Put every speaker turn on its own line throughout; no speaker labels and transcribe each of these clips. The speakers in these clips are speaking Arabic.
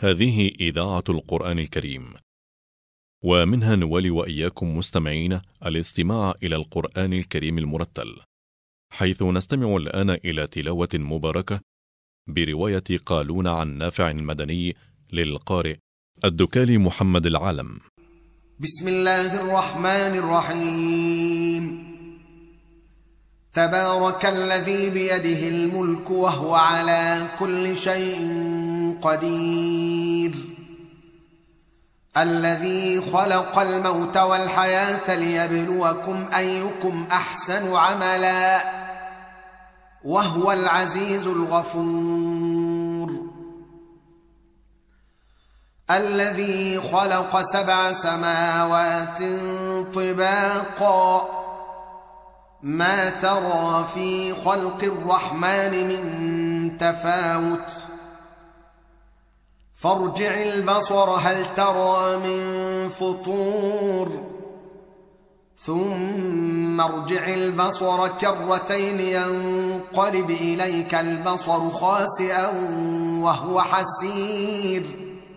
هذه إذاعة القرآن الكريم، ومنها نولي وإياكم مستمعين الاستماع إلى القرآن الكريم المرتل، حيث نستمع الآن إلى تلاوة مباركة برواية قالون عن نافع المدني للقارئ الدكالي محمد العالم.
بسم الله الرحمن الرحيم. تبارك الذي بيده الملك وهو على كل شيء قدير، الذي خلق الموت والحياة ليبلوكم أيكم أحسن عملا، وهو العزيز الغفور. الذي خلق 7 سماوات طباقا، ما ترى في خلق الرحمن من تفاوت، فارجع البصر هل ترى من فطور، ثم ارجع البصر كرتين ينقلب إليك البصر خاسئا وهو حسير.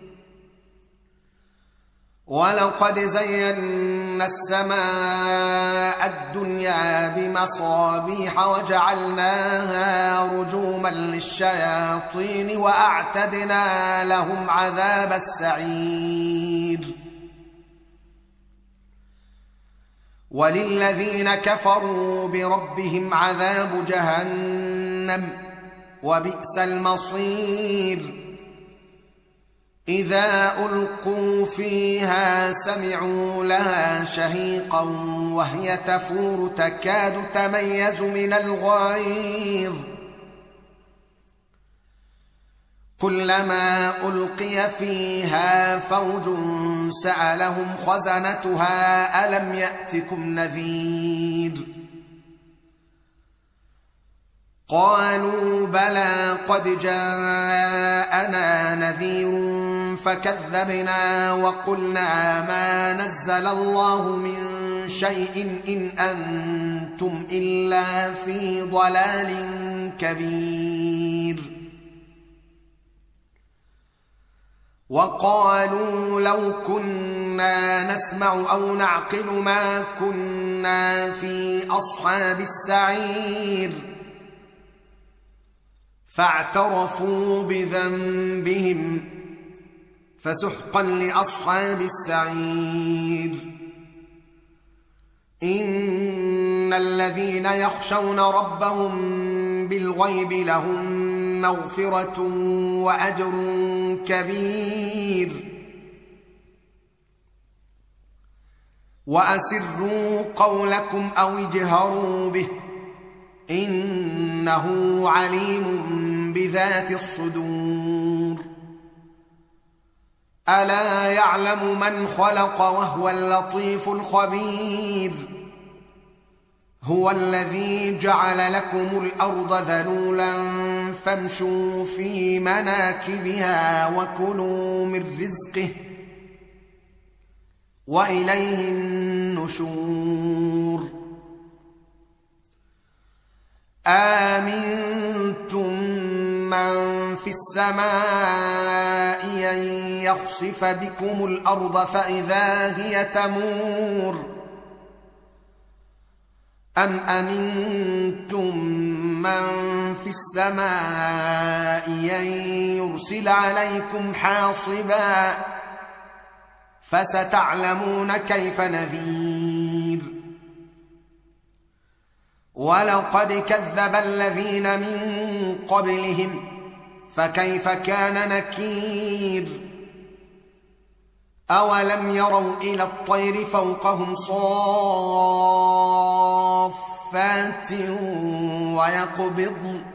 ولقد زينا السماء الدنيا بمصابيح وجعلناها رجوما للشياطين وأعتدنا لهم عذاب السعير. وللذين كفروا بربهم عذاب جهنم وبئس المصير. إذا ألقوا فيها سمعوا لها شهيقا وهي تفور تكاد تميز من الغيظ، كلما ألقي فيها فوج سألهم خزنتها ألم يأتكم نذير، قالوا بلى قد جاءنا نذير فكذبنا وقلنا ما نزل الله من شيء إن أنتم إلا في ضلال كبير. وقالوا لو كنا نسمع أو نعقل ما كنا في أصحاب السعير، فاعترفوا بذنبهم فسحقا لأصحاب السعير. إن الذين يخشون ربهم بالغيب لهم مغفرة وأجر كبير. وأسروا قولكم أو اجهروا به إنه عليم بذات الصدور. ألا يعلم من خلق وهو اللطيف الخبير. هو الذي جعل لكم الأرض ذلولا فامشوا في مناكبها وكلوا من رزقه وإليه النشور. آمنتم من في السماء أن يخسف بكم الأرض فإذا هي تمور، أم أمنتم من في السماء أن يرسل عليكم حاصبا، فستعلمون كيف نذير. ولقد كذب الذين من قبلهم فكيف كان نكير. أولم يروا إلى الطير فوقهم صافات ويقبضن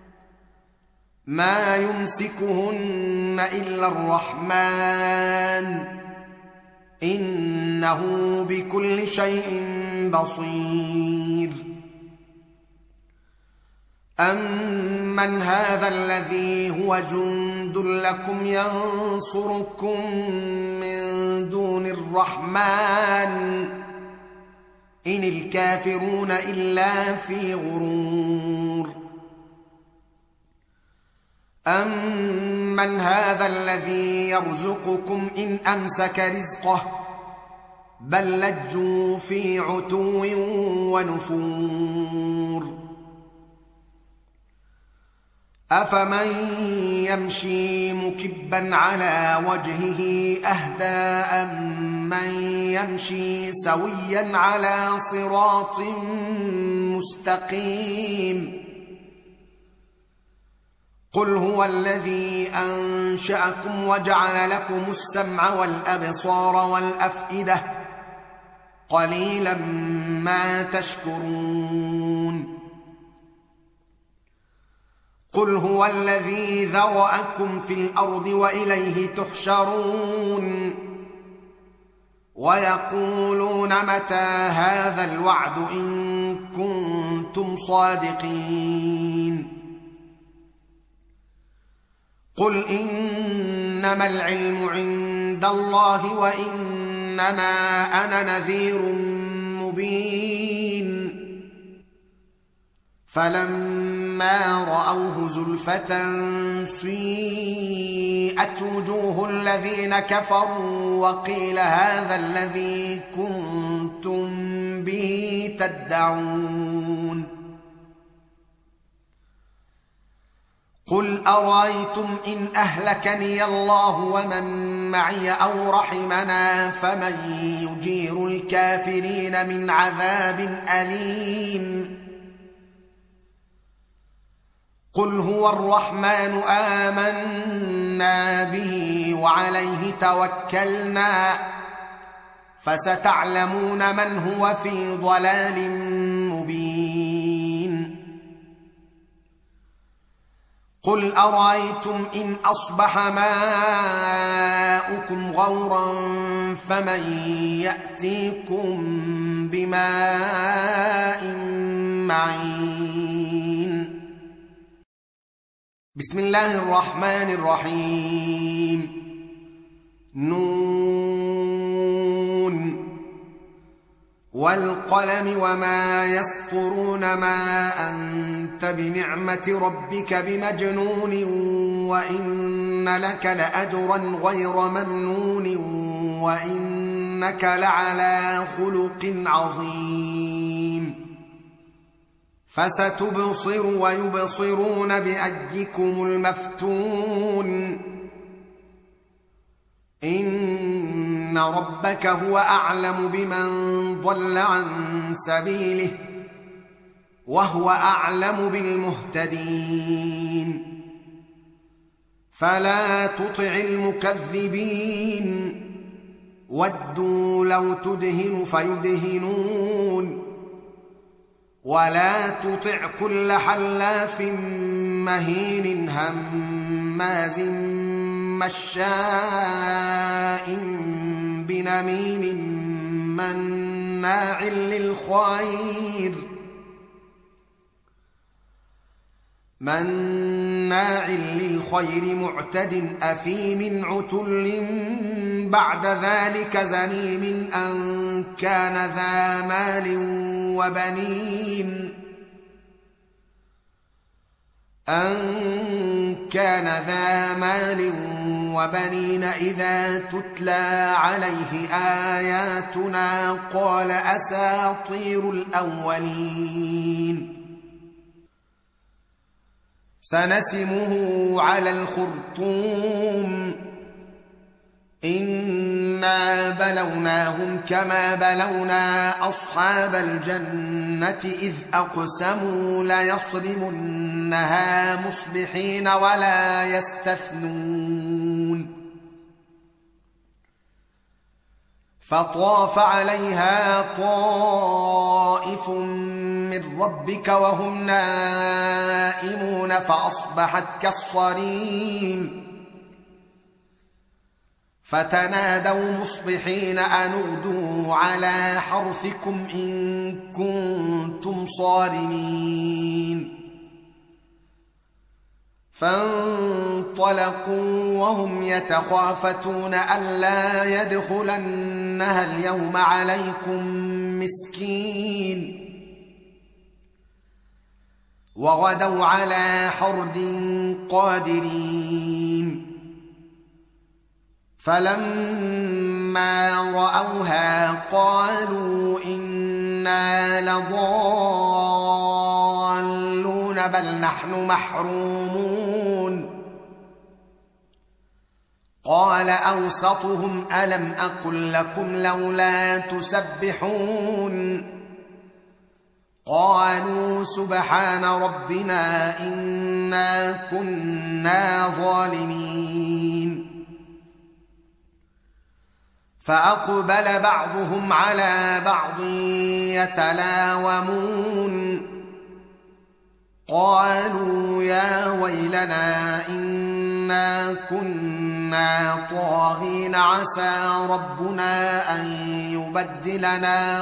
ما يمسكهن إلا الرحمن إنه بكل شيء بصير. أمن هذا الذي هو جند لكم ينصركم من دون الرحمن إن الكافرون إلا في غرور. أمن من هذا الذي يرزقكم إن أمسك رزقه بل لجوا في عتو ونفور أفمن يمشي مكبا على وجهه أهدى أمن يمشي سويا على صراط مستقيم قل هو الذي أنشأكم وجعل لكم السمع والأبصار والأفئدة قليلا ما تشكرون قل هو الذي ذرأكم في الأرض وإليه تحشرون ويقولون متى هذا الوعد إن كنتم صادقين قل إنما العلم عند الله وإنما أنا نذير مبين فلما رأوه زلفة سيئت وجوه الذين كفروا وقيل هذا الذي كنتم به تدعون قل أرأيتم إن أهلكني الله ومن معي أو رحمنا فمن يجير الكافرين من عذاب أليم قل هو الرحمن آمنا به وعليه توكلنا فستعلمون من هو في ضلال مبين قل أرأيتم إن أصبح ماؤكم غورا فمن يأتيكم بماء معين بسم الله الرحمن الرحيم نون والقلم وما يسطرون ما أنت بنعمة ربك بمجنون وإن لك لأجرا غير ممنون وإنك لعلى خلق عظيم فستبصر ويبصرون بأيكم المفتون إن ربك هو أعلم بمن ضل عن سبيله وهو أعلم بالمهتدين فلا تطع المكذبين ودوا لو تدهن فيدهنون ولا تطع كل حلاف مهين هماز مشاء بنميم مناع للخير معتد أثيم عتل بعد ذلك زنيم أن كان ذا مال وبنين إذا تتلى عليه آياتنا قال أساطير الأولين سنسمه على الخرطوم إنا بلوناهم كما بلونا أصحاب الجنة إذ أقسموا ليصرمنها مصبحين ولا يستثنون فطاف عليها طائف من ربك وهم نائمون فأصبحت كالصريم فتنادوا مصبحين أن اغدوا على حرثكم إن كنتم صارمين فانطلقوا وهم يتخافتون ألا يدخلنها اليوم عليكم مسكين وغدوا على حرد قادرين فلما رأوها قالوا إنا لضالون بل نحن محرومون قال أوسطهم ألم أقل لكم لولا تسبحون قالوا سبحان ربنا إنا كنا ظالمين فأقبل بعضهم على بعض يتلاومون قالوا يا ويلنا إنا كنا طاغين عسى ربنا أن يبدلنا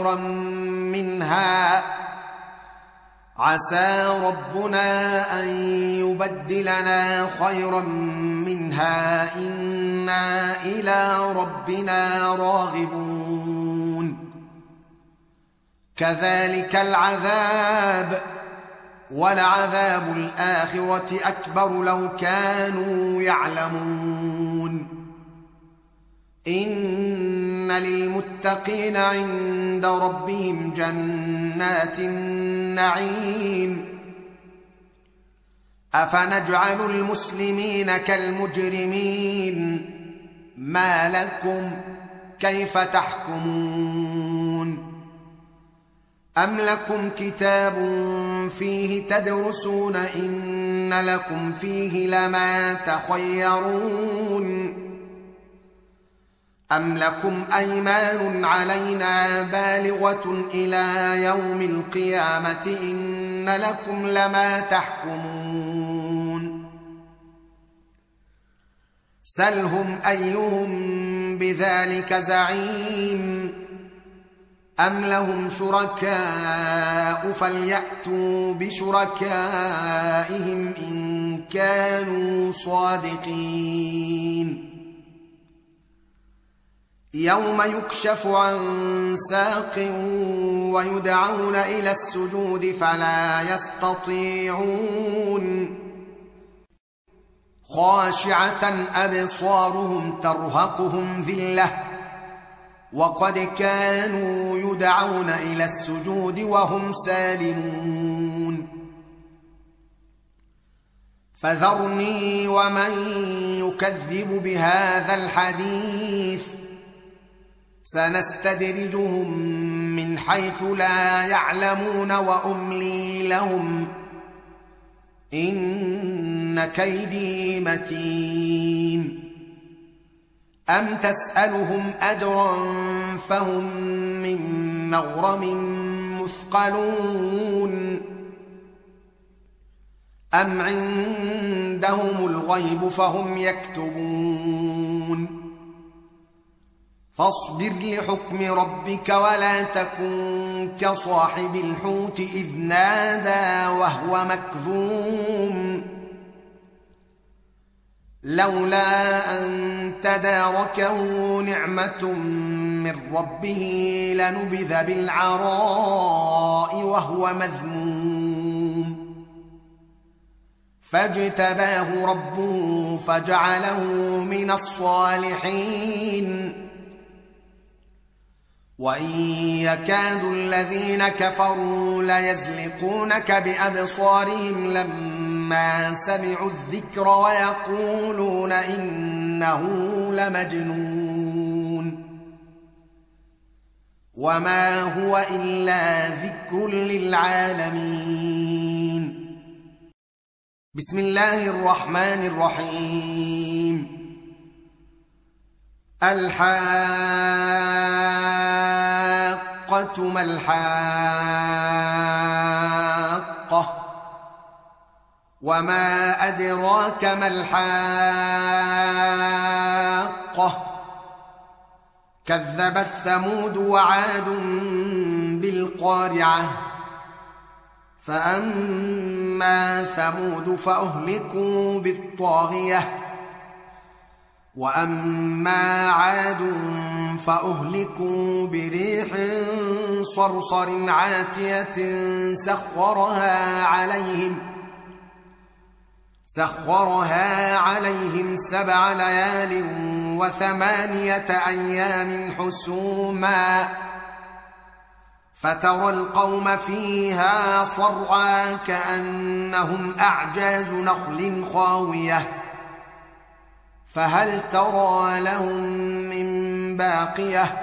خيرا منها إنا إلى ربنا راغبون كذلك العذاب ولعذاب الآخرة أكبر لو كانوا يعلمون إن للمتقين عند ربهم جنات النعيم أفنجعل المسلمين كالمجرمين ما لكم كيف تحكمون أم لكم كتاب فيه تدرسون إن لكم فيه لما تخيرون أم لكم أيمان علينا بالغة إلى يوم القيامة إن لكم لما تحكمون سلهم أيهم بذلك زعيم أم لهم شركاء فليأتوا بشركائهم إن كانوا صادقين يوم يكشف عن ساق ويدعون إلى السجود فلا يستطيعون خاشعة أبصارهم ترهقهم ذلة وقد كانوا يدعون إلى السجود وهم سالمون فذرني ومن يكذب بهذا الحديث سنستدرجهم من حيث لا يعلمون وأملي لهم إن كيدي متين أم تسألهم أجرا فهم من مغرم مثقلون أم عندهم الغيب فهم يكتبون فاصبر لحكم ربك ولا تكن كصاحب الحوت إذ نادى وهو مكظوم لولا أن تداركه نعمة من ربه لنبذ بالعراء وهو مذموم فاجتباه ربه فجعله من الصالحين وإن يكاد الذين كفروا ليزلقونك بأبصارهم لما سمعوا الذكر ويقولون إنه لمجنون وما هو إلا ذكر للعالمين بسم الله الرحمن الرحيم الحاقة ما الحاقة وما أدراك ما الحاقة كذبت ثمود وعاد بالقارعة فأما ثمود فأهلكوا بالطاغية وأما عاد فأهلكوا بريح صرصر عاتية سخرها عليهم 7 ليال و8 أيام حسوما فترى القوم فيها صرعى كأنهم أعجاز نخل خاوية فهل ترى لهم من باقية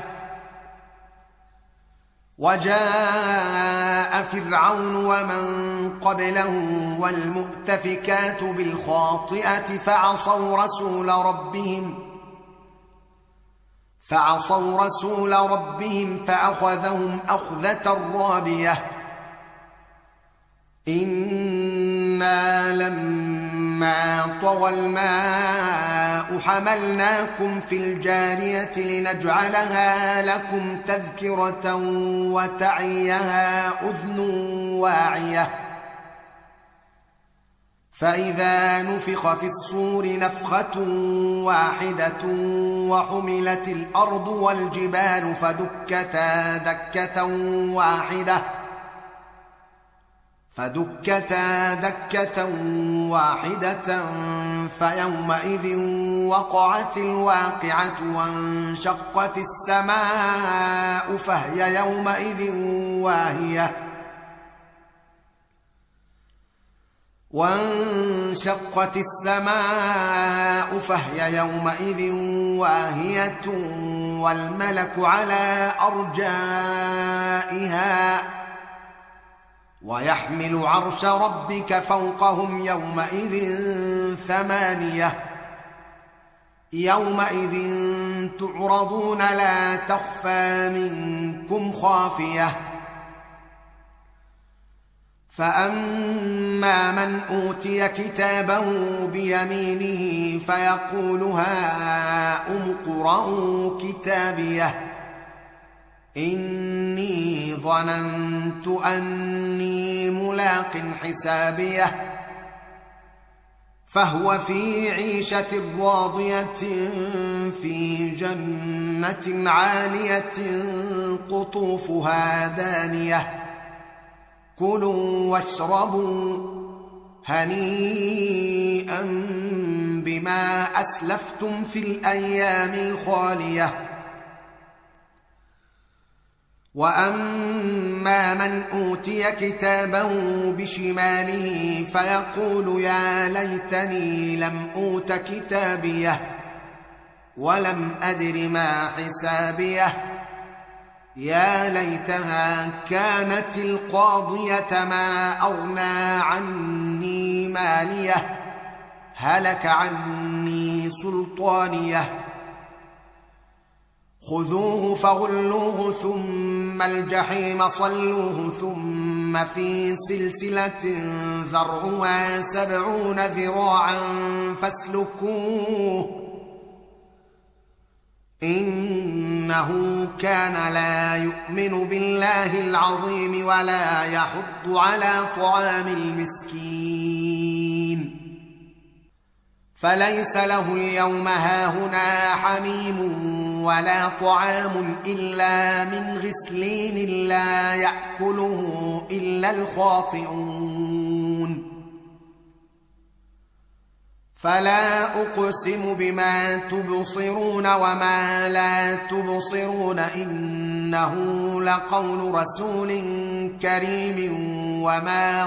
وجاء فرعون ومن قبله والمؤتفكات بالخاطئة فعصوا رسول ربهم فأخذهم أخذة رابية إنا لما طغى الماء حملناكم في الجارية لنجعلها لكم تذكرة وتعيها أذن واعية فإذا نفخ في الصور نفخة واحدة وحملت الأرض والجبال فدكتا دكة واحدة فيومئذ وقعت الواقعة وانشقت السماء فهي يومئذ واهية والملك على أرجائها ويحمل عرش ربك فوقهم يومئذ 8 يومئذ تعرضون لا تخفى منكم خافية فأما من أوتي كتابه بيمينه فيقول هاؤم اقرءوا كتابيه إني ظننت أني ملاق حسابيه فهو في عيشة راضية في جنة عالية قطوفها دانية كلوا واشربوا هنيئا بما أسلفتم في الأيام الخالية وأما من أوتي كتابه بشماله فيقول يا ليتني لم أوت كتابيه ولم أدر ما حسابيه يا ليتها كانت القاضية ما أغنى عني ماليه هلك عني سلطانيه خذوه فغلوه ثم الجحيم صلوه ثم في سلسلة ذرعها 70 ذراعا فاسلكوه إنه كان لا يؤمن بالله العظيم ولا يحض على طعام المسكين فليس له اليوم هاهنا حميم ولا طعام إلا من غسلين لا يأكله إلا الخاطئون فلا أقسم بما تبصرون وما لا تبصرون إنه لقول رسول كريم وما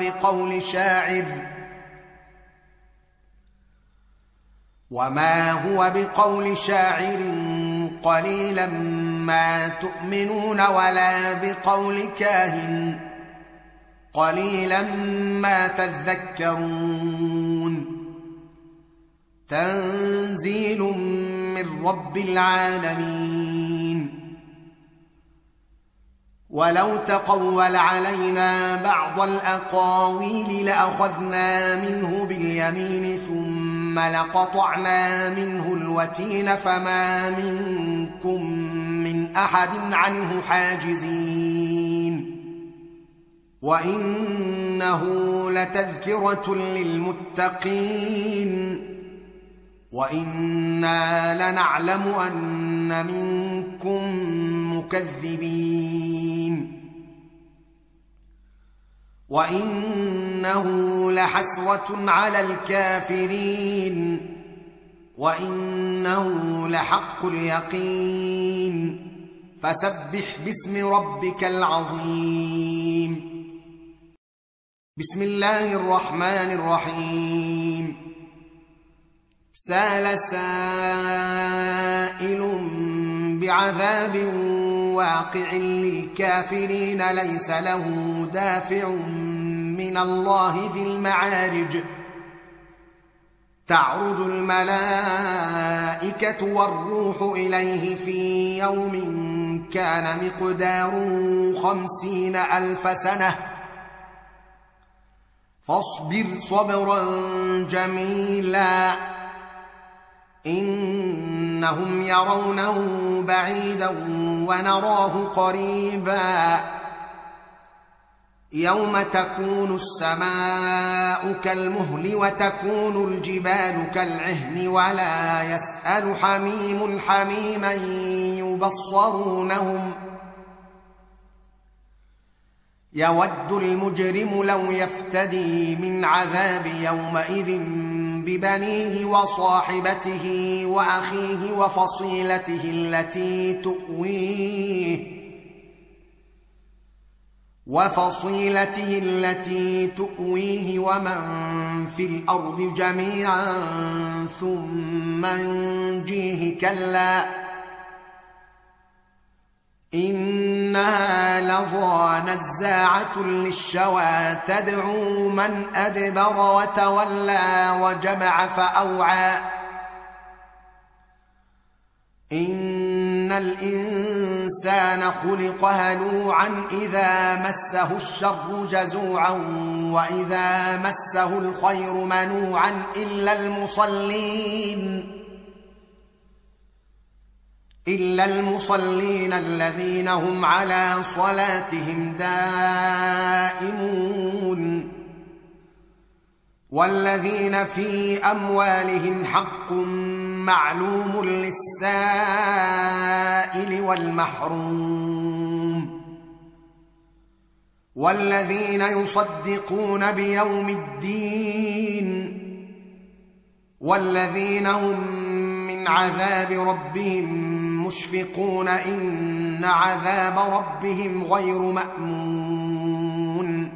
هو بقول شاعر قليلا ما تؤمنون ولا بقول كاهن قليلا ما تذكرون تنزيل من رب العالمين ولو تقول علينا بعض الأقاويل لأخذنا منه باليمين ثم لقطعنا منه الوتين فما منكم من أحد عنه حاجزين وإنه لتذكرة للمتقين وإنا لنعلم أن منكم مكذبين وإنه لحسرة على الكافرين وإنه لحق اليقين فسبح باسم ربك العظيم. بسم الله الرحمن الرحيم. سأل سائل بعذاب واقع للكافرين ليس له دافع من الله ذي المعارج. تعرج الملائكة والروح إليه في يوم كان مقداره 50,000 سنة فاصبر صبرا جميلا إنهم يرونه بعيدا ونراه قريبا يوم تكون السماء كالمهل وتكون الجبال كالعهن ولا يسأل حميم حميما يبصرونهم يود المجرم لو يفتدي من عذاب يومئذ ببنيه وصاحبته وأخيه وفصيلته التي تؤويه ومن في الأرض جميعا ثم ينجيه كلا إنها لظى نزاعة للشوى تدعو من أدبر وتولى وجمع فأوعى إن الإنسان خلق هلوعا إذا مسه الشر جزوعا وإذا مسه الخير منوعا إلا المصلين الذين هم على صلاتهم دائمون والذين في أموالهم حق معلوم للسائل والمحروم والذين يصدقون بيوم الدين والذين هم من عذاب ربهم مشفقون إن عذاب ربهم غير مأمون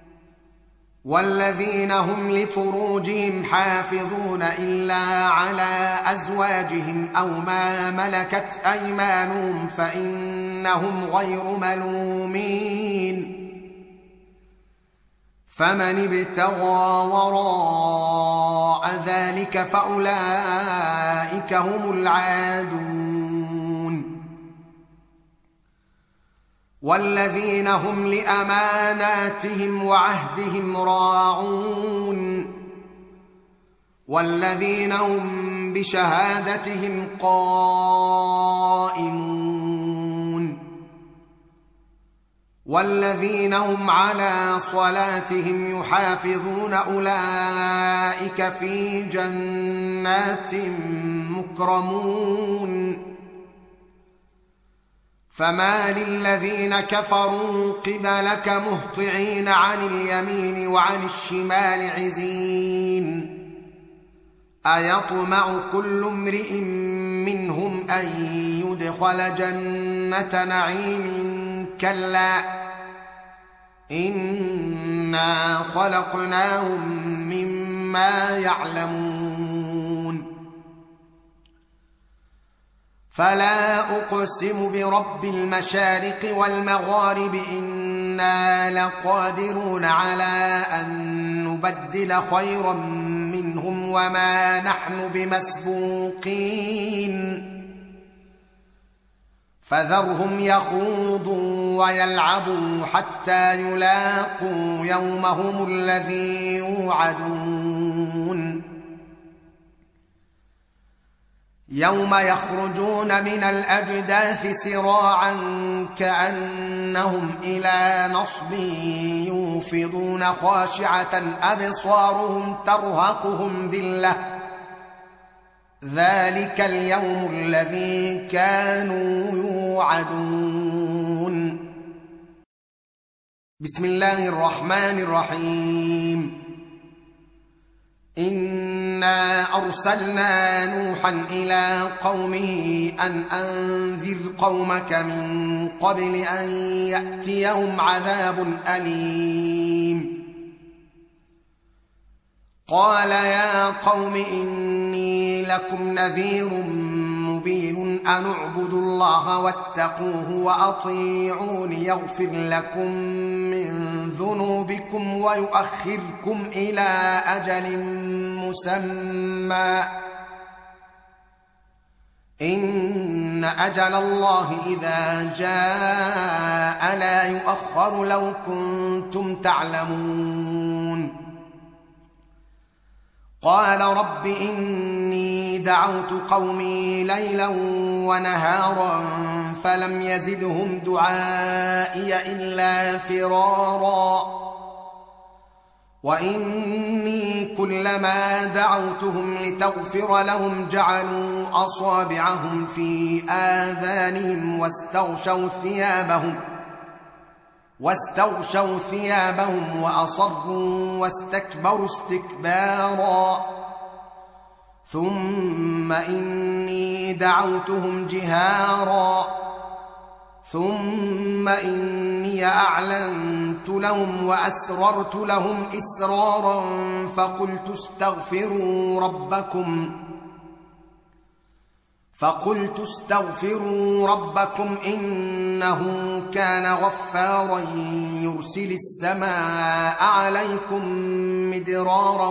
والذين هم لفروجهم حافظون إلا على أزواجهم أو ما ملكت أيمانهم فإنهم غير ملومين فمن ابتغى وراء ذلك فأولئك هم العادون والذين هم لأماناتهم وعهدهم راعون والذين هم بشهادتهم قائمون والذين هم على صلاتهم يحافظون أولئك في جنات مكرمون فما للذين كفروا قبلك مهطعين عن اليمين وعن الشمال عزين أيطمع كل امرئ منهم أن يدخل جنة نعيم كلا إنا خلقناهم مما يعلمون فلا أقسم برب المشارق والمغارب إنا لقادرون على أن نبدل خيرا منهم وما نحن بمسبوقين فذرهم يخوضوا ويلعبوا حتى يلاقوا يومهم الذي يوعدون يوم يخرجون من الأجداث سراعا كأنهم إلى نصب يوفضون خاشعة أبصارهم ترهقهم ذلة ذلك اليوم الذي كانوا يوعدون بسم الله الرحمن الرحيم إنا أرسلنا نوحا إلى قومه أن أنذر قومك من قبل أن يأتيهم عذاب أليم. قال يا قوم إني لكم نذير مبين أن اعبدوا الله واتقوه وأطيعون يغفر لكم من ذنوبكم ويؤخركم إلى أجل مسمى إن أجل الله إذا جاء لا يؤخر لو كنتم تعلمون. قال رب إني دعوت قومي ليلا ونهارا فلم يزدهم دعائي إلا فرارا وإني كلما دعوتهم لتغفر لهم جعلوا أصابعهم في آذانهم واستغشوا ثيابهم وأصروا واستكبروا استكبارا ثم إني دعوتهم جهارا ثم إني أعلنت لهم وأسررت لهم إسرارا فقلت استغفروا ربكم إنه كان غفارا يرسل السماء عليكم مدرارا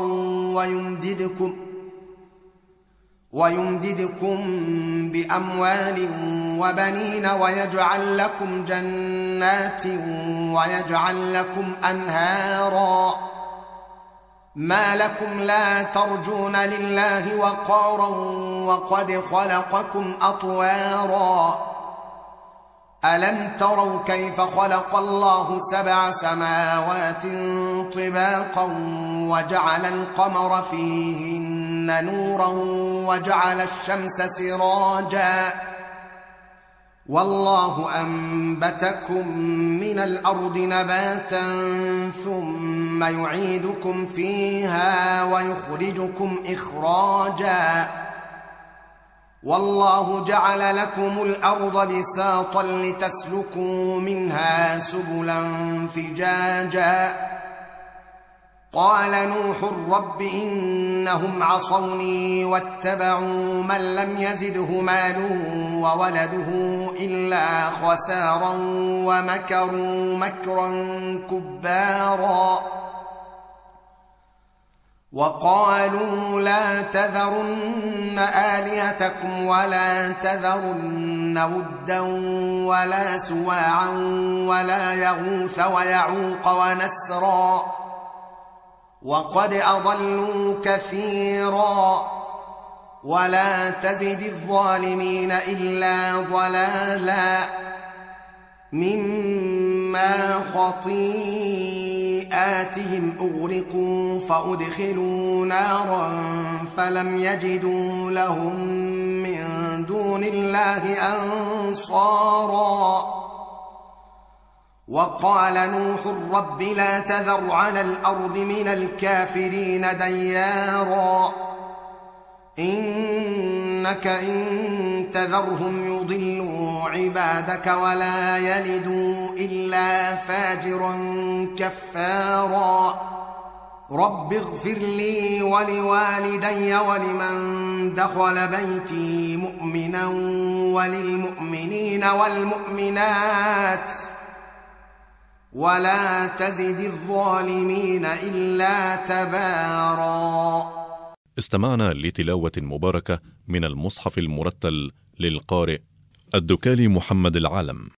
ويمددكم بأموال وبنين ويجعل لكم جنات ويجعل لكم أنهارا ما لكم لا ترجون لله وقارا وقد خلقكم أطوارا ألم تروا كيف خلق الله 7 سماوات طباقا وجعل القمر فيهن نورا وجعل الشمس سراجا والله أنبتكم من الأرض نباتا ثم يعيدكم فيها ويخرجكم إخراجا والله جعل لكم الأرض بساطا لتسلكوا منها سبلا فجاجا قال نوح رب إنهم عصوني واتبعوا من لم يزده ماله وولده إلا خسارا ومكروا مكرا كبارا وقالوا لا تذرن آلهتكم ولا تذرن ودا ولا سواعا ولا يغوث ويعوق ونسرا وقد أضلوا كثيرا ولا تزد الظالمين إلا ضلالا مما خطيئاتهم أغرقوا فأدخلوا نارا فلم يجدوا لهم من دون الله أنصارا وقال نوح رب لا تذر على الأرض من الكافرين ديارا إنك إن تذرهم يضلوا عبادك ولا يلدوا إلا فاجرا كفارا رب اغفر لي ولوالدي ولمن دخل بيتي مؤمنا وللمؤمنين والمؤمنات ولا تزد الظالمين إلا تبارا.
استمعنا لتلاوة مباركة من المصحف المرتل للقارئ الدكالي محمد العالم.